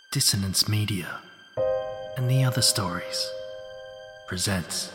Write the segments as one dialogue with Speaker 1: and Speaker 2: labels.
Speaker 1: Dissonance Media and the Other Stories presents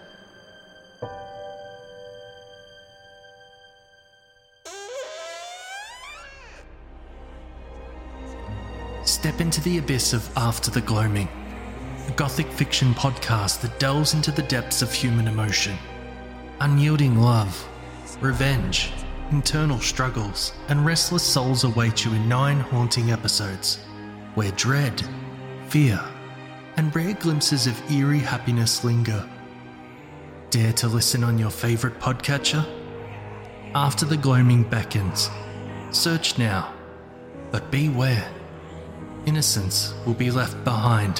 Speaker 1: Step into the abyss of After the Gloaming, a gothic fiction podcast that delves into the depths of human emotion. Unyielding love, revenge, internal struggles, and restless souls await you in 9 haunting episodes, where dread, fear, and rare glimpses of eerie happiness linger. Dare to listen on your favourite podcatcher? After the Gloaming beckons. Search now, but beware. Innocence will be left behind.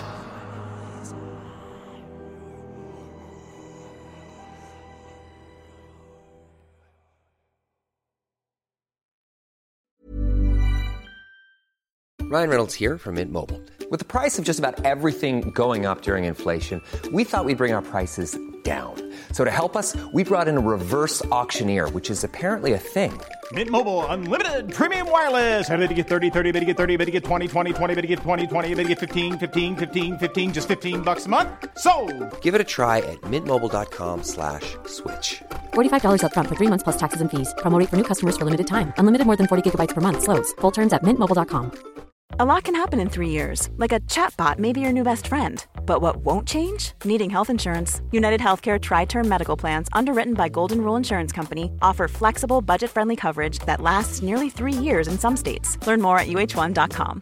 Speaker 2: Ryan Reynolds here from Mint Mobile. With the price of just about everything going up during inflation, we thought we'd bring our prices down. So to help us, we brought in a reverse auctioneer, which is apparently a thing.
Speaker 3: Mint Mobile Unlimited Premium Wireless. How to get 30, 30, bit to get 30, bit to get 20, 20, 20, bit to get 20, 20, bit to get 15, 15, 15, 15, just $15 a month? Sold! Give it a try at mintmobile.com/switch.
Speaker 4: $45 up front for 3 months plus taxes and fees. Promo rate for new customers for limited time. Unlimited more than 40 gigabytes per month. Slows full terms at mintmobile.com.
Speaker 5: A lot can happen in 3 years, like a chatbot may be your new best friend. But what won't change? Needing health insurance. United Healthcare Tri-Term Medical Plans, underwritten by Golden Rule Insurance Company, offer flexible, budget-friendly coverage that lasts nearly 3 years in some states. Learn more at uh1.com.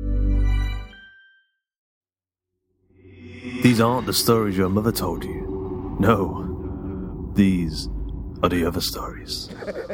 Speaker 6: These aren't the stories your mother told you. No, these are the other stories.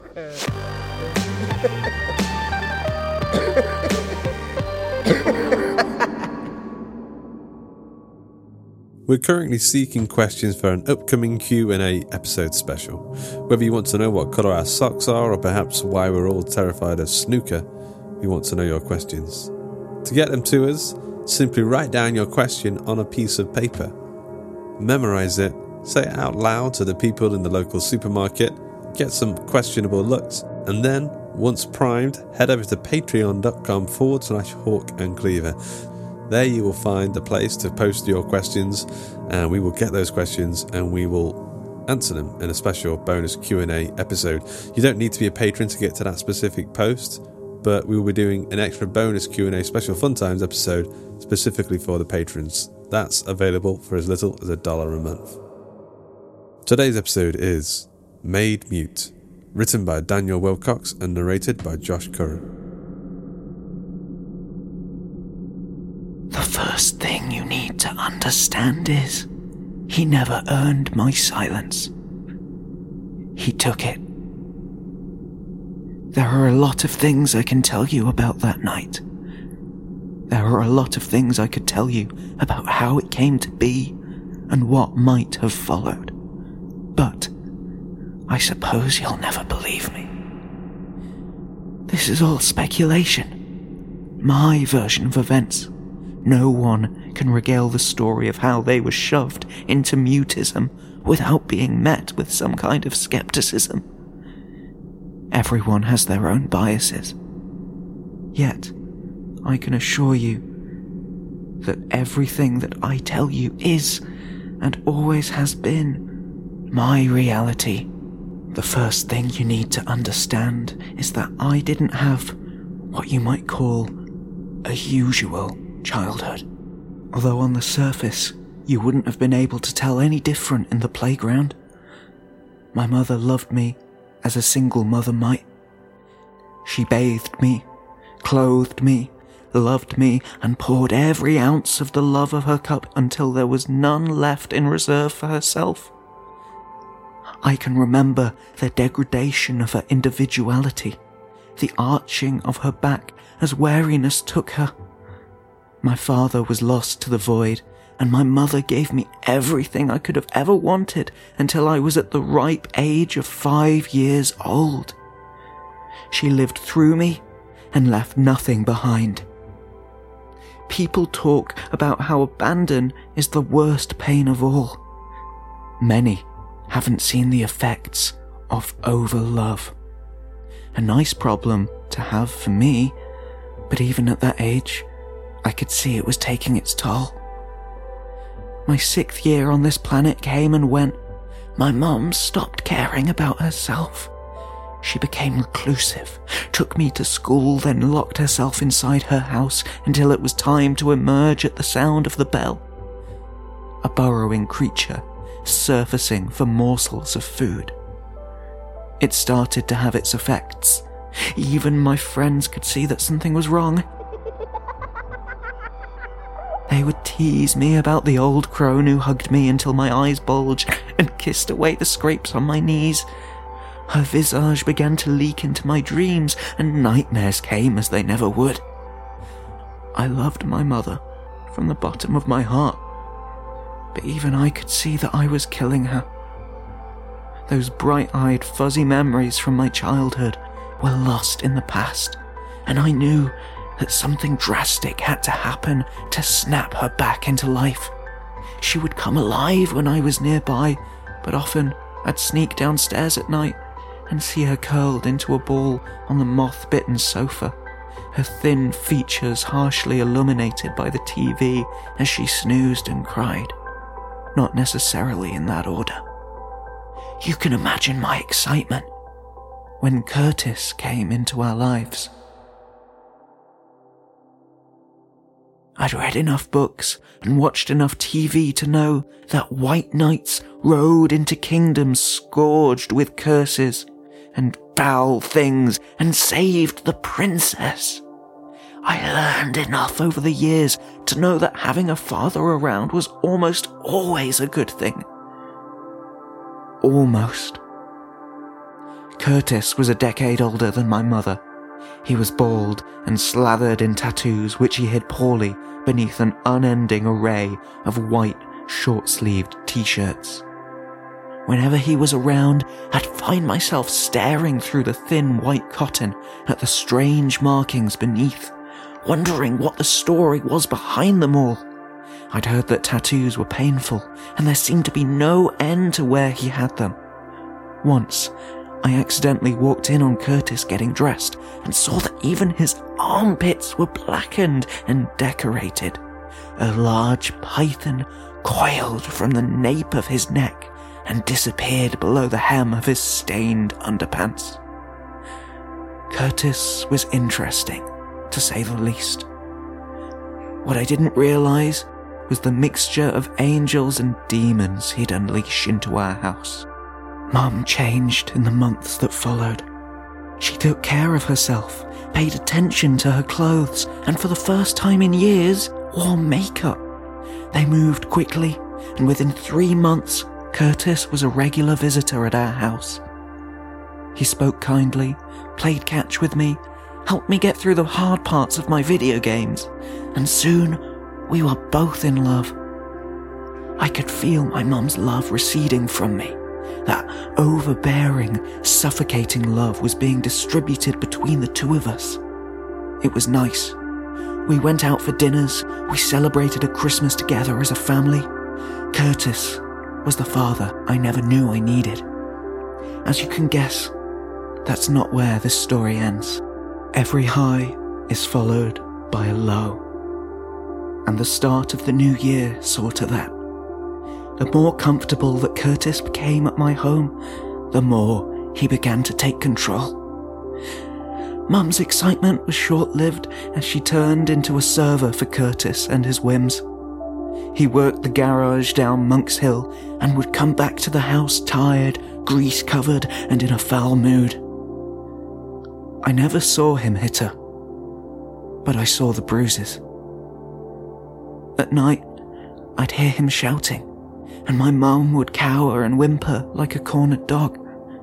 Speaker 7: We're currently seeking questions for an upcoming Q&A episode special. Whether you want to know what colour our socks are, or perhaps why we're all terrified of snooker, we want to know your questions. To get them to us, simply write down your question on a piece of paper. Memorise it, say it out loud to the people in the local supermarket, get some questionable looks, and then, once primed, head over to patreon.com/Hawk and Cleaver. There you will find a place to post your questions, and we will get those questions and we will answer them in a special bonus Q&A episode. You don't need to be a patron to get to that specific post, but we will be doing an extra bonus Q&A special Fun Times episode specifically for the patrons. That's available for as little as $1 a month. Today's episode is Made Mute, written by Daniel Wilcox and narrated by Josh Curran.
Speaker 8: The first thing you need to understand is, he never earned my silence. He took it. There are a lot of things I can tell you about that night. There are a lot of things I could tell you about how it came to be and what might have followed. But I suppose you'll never believe me. This is all speculation. My version of events. No one can regale the story of how they were shoved into mutism without being met with some kind of skepticism. Everyone has their own biases. Yet, I can assure you that everything that I tell you is, and always has been, my reality. The first thing you need to understand is that I didn't have what you might call a usual childhood. Although on the surface, you wouldn't have been able to tell any different in the playground. My mother loved me as a single mother might. She bathed me, clothed me, loved me, and poured every ounce of the love of her cup until there was none left in reserve for herself. I can remember the degradation of her individuality, the arching of her back as weariness took her. My father was lost to the void, and my mother gave me everything I could have ever wanted until I was at the ripe age of 5 years old. She lived through me and left nothing behind. People talk about how abandon is the worst pain of all. Many haven't seen the effects of overlove. A nice problem to have for me, but even at that age, I could see it was taking its toll. My 6th year on this planet came and went. My mum stopped caring about herself. She became reclusive, took me to school, then locked herself inside her house until it was time to emerge at the sound of the bell. A burrowing creature, surfacing for morsels of food. It started to have its effects. Even my friends could see that something was wrong. They would tease me about the old crone who hugged me until my eyes bulged and kissed away the scrapes on my knees. Her visage began to leak into my dreams, and nightmares came as they never would. I loved my mother from the bottom of my heart, but even I could see that I was killing her. Those bright-eyed, fuzzy memories from my childhood were lost in the past, and I knew that something drastic had to happen to snap her back into life. She would come alive when I was nearby, but often I'd sneak downstairs at night and see her curled into a ball on the moth-bitten sofa, her thin features harshly illuminated by the TV as she snoozed and cried. Not necessarily in that order. You can imagine my excitement when Curtis came into our lives. I'd read enough books and watched enough TV to know that white knights rode into kingdoms scourged with curses and foul things and saved the princess. I learned enough over the years to know that having a father around was almost always a good thing. Almost. Curtis was a decade older than my mother. He was bald and slathered in tattoos which he hid poorly beneath an unending array of white, short-sleeved t-shirts. Whenever he was around, I'd find myself staring through the thin white cotton at the strange markings beneath, wondering what the story was behind them all. I'd heard that tattoos were painful, and there seemed to be no end to where he had them. Once, I accidentally walked in on Curtis getting dressed and saw that even his armpits were blackened and decorated. A large python coiled from the nape of his neck and disappeared below the hem of his stained underpants. Curtis was interesting, to say the least. What I didn't realize was the mixture of angels and demons he'd unleash into our house. Mum changed in the months that followed. She took care of herself, paid attention to her clothes, and for the first time in years, wore makeup. They moved quickly, and within 3 months, Curtis was a regular visitor at our house. He spoke kindly, played catch with me, helped me get through the hard parts of my video games, and soon we were both in love. I could feel my mum's love receding from me. That overbearing, suffocating love was being distributed between the two of us. It was nice. We went out for dinners, we celebrated a Christmas together as a family. Curtis was the father I never knew I needed. As you can guess, that's not where this story ends. Every high is followed by a low. And the start of the new year saw to that. The more comfortable that Curtis became at my home, the more he began to take control. Mum's excitement was short-lived as she turned into a server for Curtis and his whims. He worked the garage down Monk's Hill and would come back to the house tired, grease-covered, and in a foul mood. I never saw him hit her, but I saw the bruises. At night, I'd hear him shouting, and my mum would cower and whimper like a cornered dog.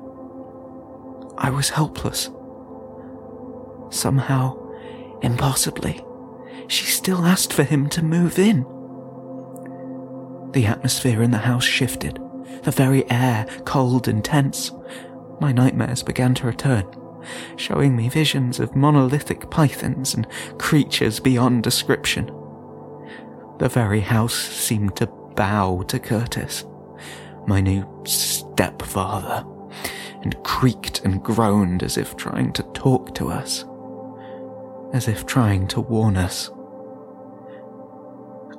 Speaker 8: I was helpless. Somehow, impossibly, she still asked for him to move in. The atmosphere in the house shifted, the very air cold and tense. My nightmares began to return, showing me visions of monolithic pythons and creatures beyond description. The very house seemed to bow to Curtis, my new stepfather, and creaked and groaned as if trying to talk to us, as if trying to warn us.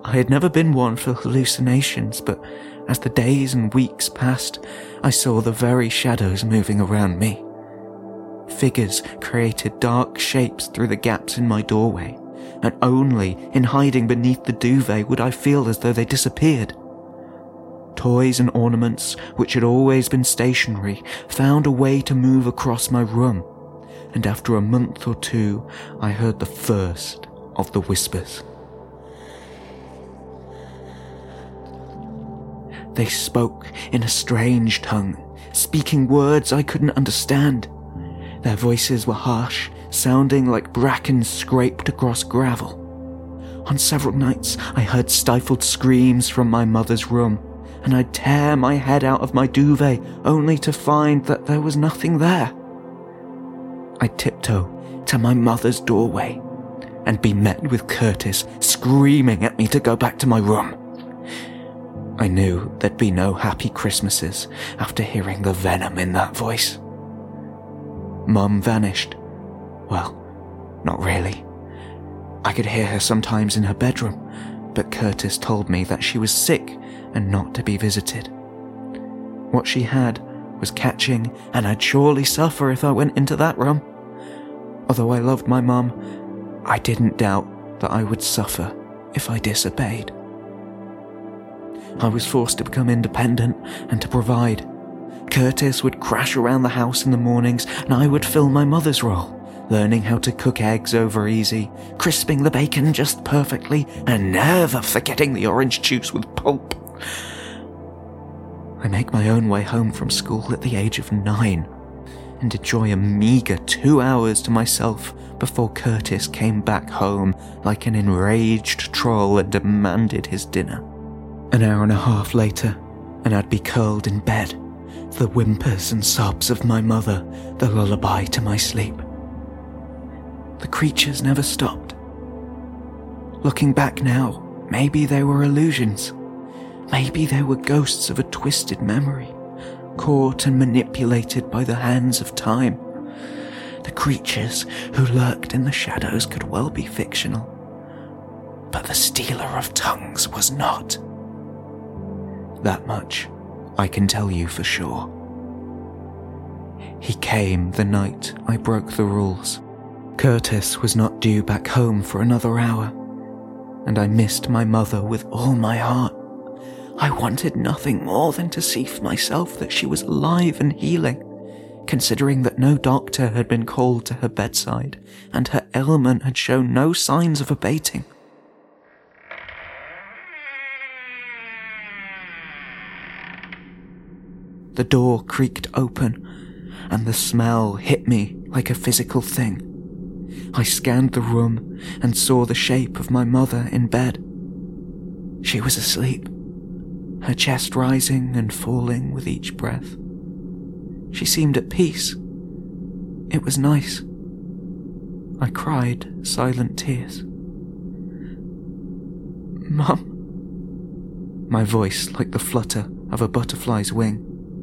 Speaker 8: I had never been one for hallucinations, but as the days and weeks passed, I saw the very shadows moving around me. Figures created dark shapes through the gaps in my doorway, and only in hiding beneath the duvet would I feel as though they disappeared. Toys and ornaments, which had always been stationary, found a way to move across my room, and after a month or two, I heard the first of the whispers. They spoke in a strange tongue, speaking words I couldn't understand. Their voices were harsh, sounding like bracken scraped across gravel. On several nights, I heard stifled screams from my mother's room, and I'd tear my head out of my duvet only to find that there was nothing there. I'd tiptoe to my mother's doorway and be met with Curtis screaming at me to go back to my room. I knew there'd be no happy Christmases after hearing the venom in that voice. Mum vanished. Well, not really. I could hear her sometimes in her bedroom, but Curtis told me that she was sick and not to be visited. What she had was catching, and I'd surely suffer if I went into that room. Although I loved my mum, I didn't doubt that I would suffer if I disobeyed. I was forced to become independent and to provide. Curtis would crash around the house in the mornings, and I would fill my mother's role, learning how to cook eggs over easy, crisping the bacon just perfectly, and never forgetting the orange juice with pulp. I make my own way home from school at the age of 9, and enjoy a meagre 2 hours to myself before Curtis came back home like an enraged troll and demanded his dinner. An hour and a half later, and I'd be curled in bed, the whimpers and sobs of my mother, the lullaby to my sleep. The creatures never stopped. Looking back now, maybe they were illusions. Maybe they were ghosts of a twisted memory, caught and manipulated by the hands of time. The creatures who lurked in the shadows could well be fictional, but the stealer of tongues was not. That much I can tell you for sure. He came the night I broke the rules. Curtis was not due back home for another hour, and I missed my mother with all my heart. I wanted nothing more than to see for myself that she was alive and healing, considering that no doctor had been called to her bedside, and her ailment had shown no signs of abating. The door creaked open, and the smell hit me like a physical thing. I scanned the room and saw the shape of my mother in bed. She was asleep, her chest rising and falling with each breath. She seemed at peace. It was nice. I cried silent tears. "Mum?" My voice like the flutter of a butterfly's wing.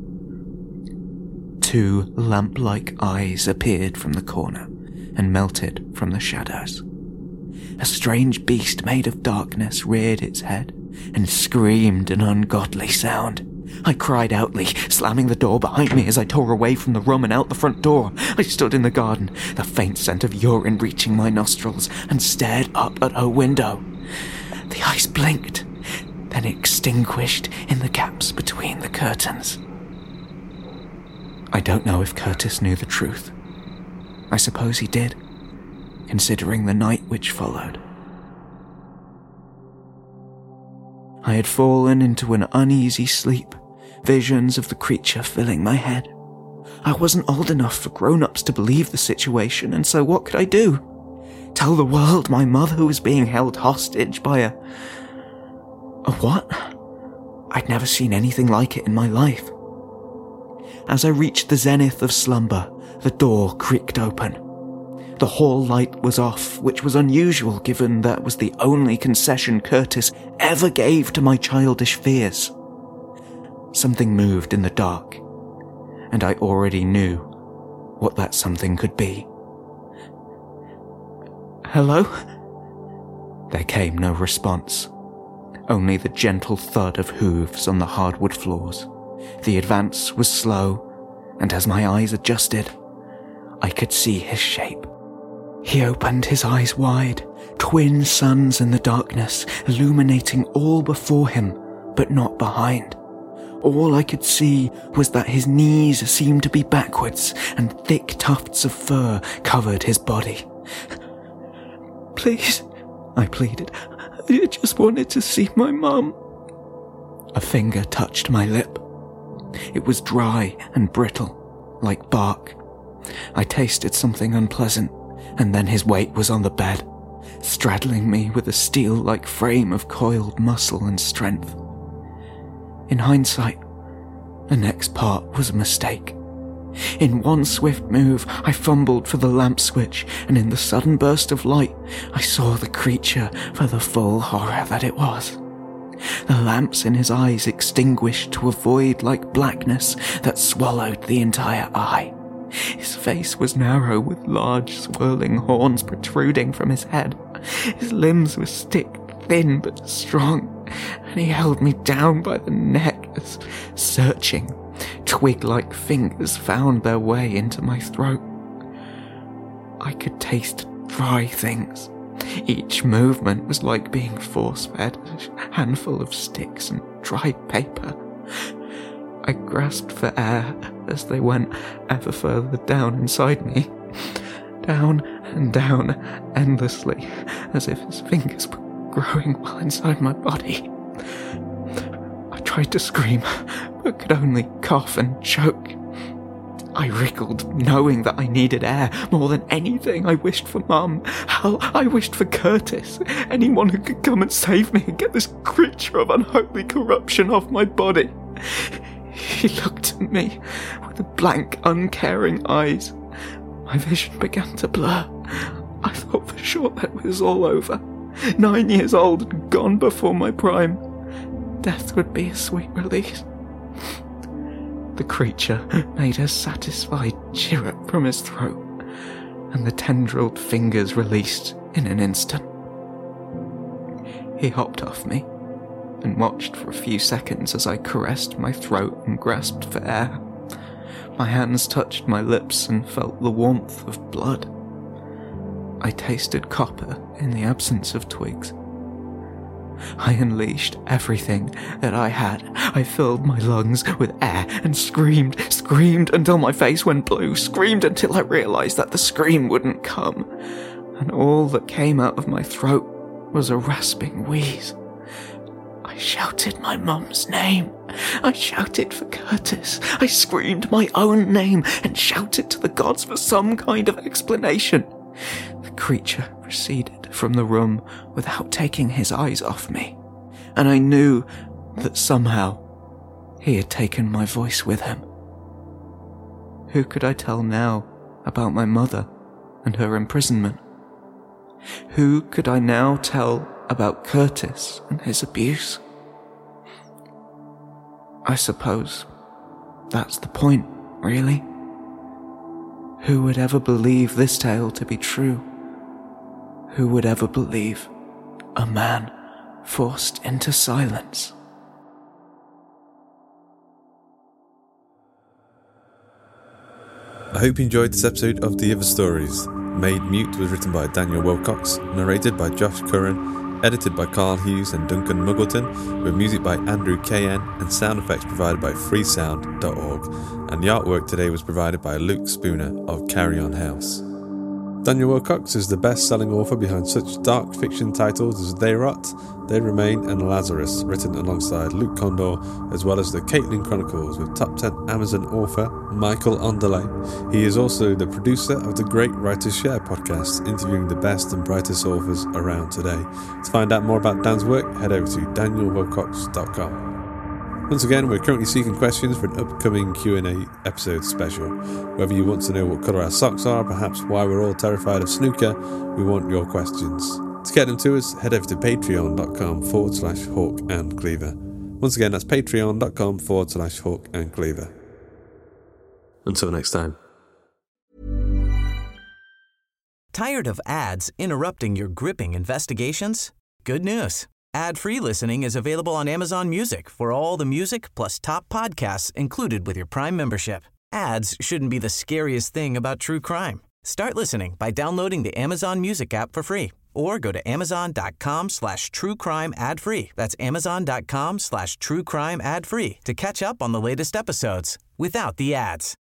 Speaker 8: 2 lamp-like eyes appeared from the corner and melted from the shadows. A strange beast made of darkness reared its head and screamed an ungodly sound. I cried outly, slamming the door behind me as I tore away from the room and out the front door. I stood in the garden, the faint scent of urine reaching my nostrils, and stared up at her window. The eyes blinked, then extinguished in the gaps between the curtains. I don't know if Curtis knew the truth. I suppose he did, considering the night which followed. I had fallen into an uneasy sleep, visions of the creature filling my head. I wasn't old enough for grown-ups to believe the situation, and so what could I do? Tell the world my mother was being held hostage by a what? I'd never seen anything like it in my life. As I reached the zenith of slumber, the door creaked open. The hall light was off, which was unusual given that was the only concession Curtis ever gave to my childish fears. Something moved in the dark, and I already knew what that something could be. "Hello?" There came no response. only the gentle thud of hooves on the hardwood floors. The advance was slow, and as my eyes adjusted, I could see his shape. He opened his eyes wide, twin suns in the darkness, illuminating all before him, but not behind. All I could see was that his knees seemed to be backwards, and thick tufts of fur covered his body. "Please," I pleaded, "I just wanted to see my mum." A finger touched my lip. It was dry and brittle, like bark. I tasted something unpleasant, and then his weight was on the bed, straddling me with a steel-like frame of coiled muscle and strength. In hindsight, the next part was a mistake. In one swift move, I fumbled for the lamp switch, and in the sudden burst of light, I saw the creature for the full horror that it was. The lamps in his eyes extinguished to a void-like blackness that swallowed the entire eye. His face was narrow with large swirling horns protruding from his head. His limbs were stick-thin but strong, and he held me down by the neck as searching, twig-like fingers found their way into my throat. I could taste dry things. Each movement was like being force-fed a handful of sticks and dried paper. I grasped for air as they went ever further down inside me. Down and down endlessly, as if his fingers were growing well inside my body. I tried to scream, but could only cough and choke. I wriggled, knowing that I needed air more than anything. I wished for Mum. Hell, I wished for Curtis. Anyone who could come and save me and get this creature of unholy corruption off my body. He looked at me with the blank, uncaring eyes. My vision began to blur. I thought for sure that it was all over. 9 years old and gone before my prime. Death would be a sweet release. The creature made a satisfied chirrup from his throat, and the tendrilled fingers released in an instant. He hopped off me and watched for a few seconds as I caressed my throat and grasped for air. My hands touched my lips and felt the warmth of blood. I tasted copper in the absence of twigs. I unleashed everything that I had. I filled my lungs with air and screamed until my face went blue, screamed until I realized that the scream wouldn't come, and all that came out of my throat was a rasping wheeze. I shouted my mum's name. I shouted for Curtis. I screamed my own name and shouted to the gods for some kind of explanation. The creature receded from the room without taking his eyes off me, and I knew that somehow he had taken my voice with him. Who could I tell now about my mother and her imprisonment? Who could I now tell about Curtis and his abuse? I suppose that's the point, really. Who would ever believe this tale to be true? Who would ever believe a man forced into silence?
Speaker 7: I hope you enjoyed this episode of The Other Stories. Made Mute was written by Daniel Wilcox, narrated by Josh Curran, edited by Carl Hughes and Duncan Muggleton, with music by Andrew KN and sound effects provided by freesound.org. And the artwork today was provided by Luke Spooner of Carry On House. Daniel Wilcox is the best-selling author behind such dark fiction titles as They Rot, They Remain and Lazarus, written alongside Luke Condor, as well as the Caitlin Chronicles with top 10 Amazon author Michael Onderley. He is also the producer of the Great Writers Share podcast, interviewing the best and brightest authors around today. To find out more about Dan's work, head over to danielwilcox.com. Once again, we're currently seeking questions for an upcoming Q&A episode special. Whether you want to know what colour our socks are, perhaps why we're all terrified of snooker, we want your questions. To get them to us, head over to patreon.com/Hawk and Cleaver. Once again, that's patreon.com/Hawk and Cleaver. Until next time.
Speaker 9: Tired of ads interrupting your gripping investigations? Good news. Ad-free listening is available on Amazon Music for all the music plus top podcasts included with your Prime membership. Ads shouldn't be the scariest thing about true crime. Start listening by downloading the Amazon Music app for free or go to amazon.com/truecrime ad-free. That's amazon.com/truecrime ad-free to catch up on the latest episodes without the ads.